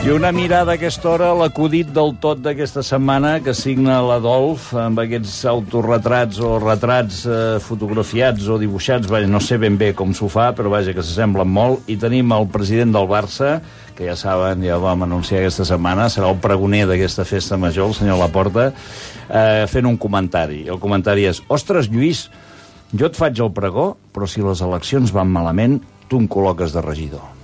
I una mirada a aquesta hora a l'acudit del tot d'aquesta setmana que signa l'Adolf amb aquests autorretrats o retrats fotografiats o dibuixats, no sé ben bé com s'ho fa, però vaja que s'assemblen molt. I tenim el president del Barça, que ja saben, ja ho vam anunciar aquesta setmana, serà el pregoner d'aquesta festa major, el senyor Laporta, fent un comentari. El comentari és: ostres, Lluís, jo et faig el pregó, però si les eleccions van malament, tu em col·loques de regidor.